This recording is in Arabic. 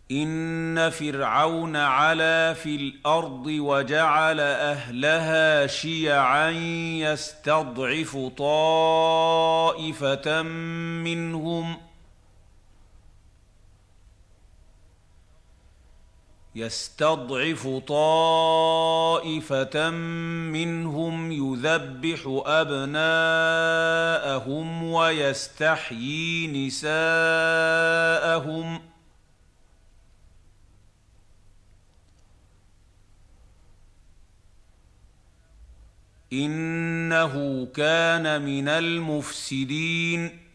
إن فرعون علا في الأرض وجعل أهلها شيعا يستضعف طائفة منهم يذبح أبناءهم ويستحيي نساءهم إنه كان من المفسدين